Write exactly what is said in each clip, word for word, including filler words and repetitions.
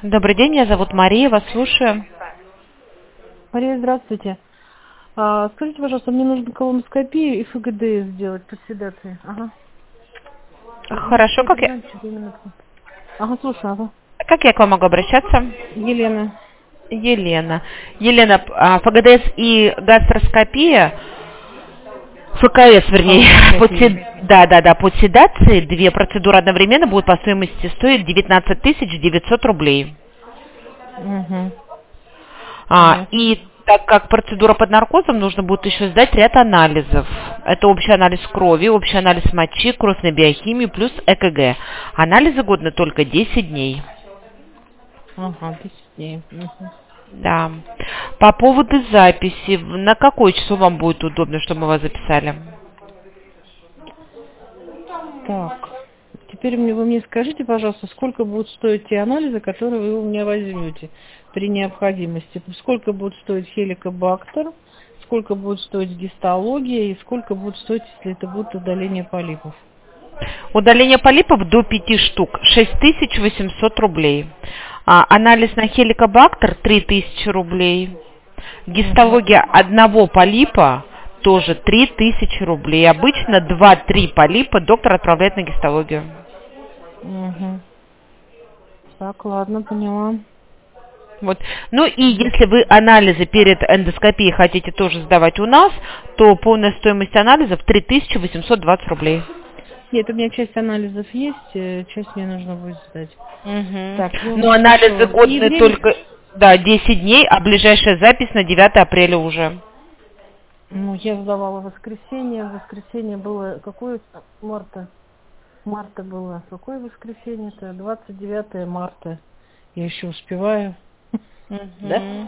Добрый день, меня зовут Мария, вас слушаю. Мария, здравствуйте. А, скажите, пожалуйста, мне нужно колоноскопию и ФГД сделать под седацией. Ага. Хорошо, как я, Ага, слушаю, ага. как я к вам могу обращаться? Елена. Елена. Елена, а, ФГДС и гастроскопия, ФКС, вернее, под сед- да, да, да, под седацией две процедуры одновременно будут по стоимости стоить девятнадцать тысяч девятьсот рублей. Угу. А, и так как процедура под наркозом, нужно будет еще сдать ряд анализов. Это общий анализ крови, общий анализ мочи, кровь на биохимию плюс ЭКГ. Анализы годны только десять дней. Ага, десять дней. Угу. Да. По поводу записи, на какое число вам будет удобно, чтобы мы вас записали? Так. Теперь мне, вы мне скажите, пожалуйста, сколько будут стоить те анализы, которые вы у меня возьмете при необходимости? Сколько будет стоить хеликобактер, сколько будет стоить гистология и сколько будет стоить, если это будет удаление полипов? Удаление полипов до пяти штук, шесть тысяч восемьсот рублей. А, анализ на хеликобактер три тысячи рублей. Гистология одного полипа тоже три тысячи рублей. Обычно два-три полипа доктор отправляет на гистологию. Угу. Так, ладно, поняла. Вот. Ну и если вы анализы перед эндоскопией хотите тоже сдавать у нас, то полная стоимость анализов три тысячи восемьсот двадцать рублей. Нет, у меня часть анализов есть, э, часть мне нужно будет сдать. Угу. Так, ну Но анализы хорошо. И годны время... только, да, десять дней, а ближайшая запись на девятое апреля уже. Ну, я сдавала в воскресенье. В воскресенье было... Какое марта? Марта было. Какое воскресенье-то? двадцать девятое марта. Я еще успеваю. Да? Угу.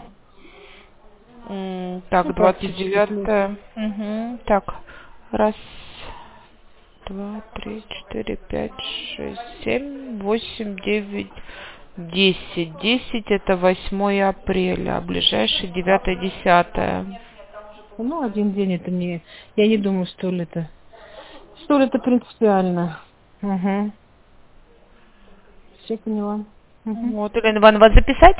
М, Так, Ну, двадцать практически плюс. девятое. Угу. Так, раз, два, три, четыре, пять, шесть, семь, восемь, девять, десять. Десять это восьмое апреля, а ближайший девятое, десятое. Ну, один день это не... Я не думаю, что ли это... Что ли это принципиально. Угу. Все поняла. Угу. Вот, Елена Ивановна, вас записать?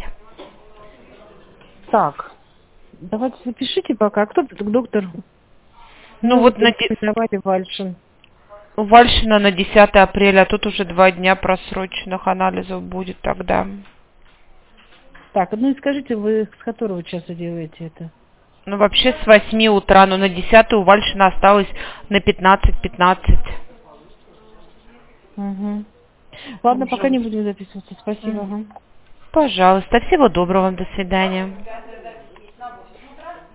Так. Давайте запишите пока. А кто тут доктор? Ну Может, вот на ди- рекомендовали Вальшин. у Вальшина на десятое апреля, а тут уже два дня просроченных анализов будет тогда. Так, ну и скажите, вы с которого часа делаете это? Ну вообще с восьми утра, но на десятое у Вальшина осталось на пятнадцать пятнадцать. Угу. Ладно, Уже. пока не будем записываться. Спасибо. Мгм. Ага. Пожалуйста, всего доброго вам, до свидания.